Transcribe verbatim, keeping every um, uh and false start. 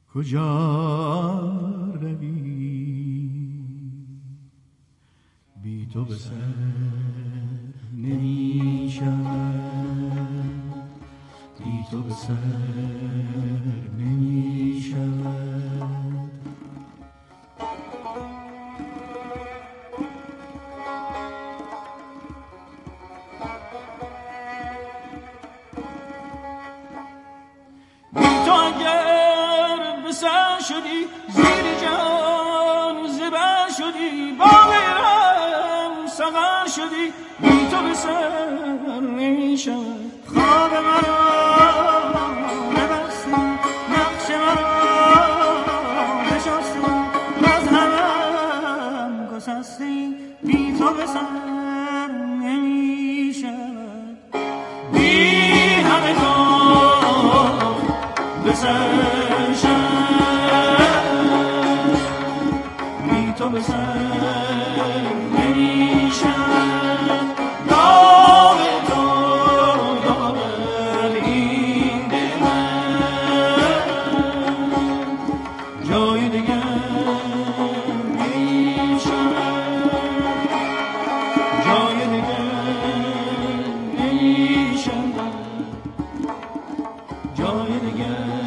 کجا روی بی تو به سر نمی شود، بی تو به سر نمی شود. بی تو اگر به سر شدی زیر جان زبر شدی، با میرم سغر شدی، بی تو به سر نمی شود. خواب مرا ببستی، نقش مرا بشستی، از همم گسستی، بی تو به سر نمی شود. بی همه تو به سر شد، بی تو به سر نمی شود. داغ تو دارد این دل من، جای دیگر نمی شود، جای دیگر نمی شود، جای دیگر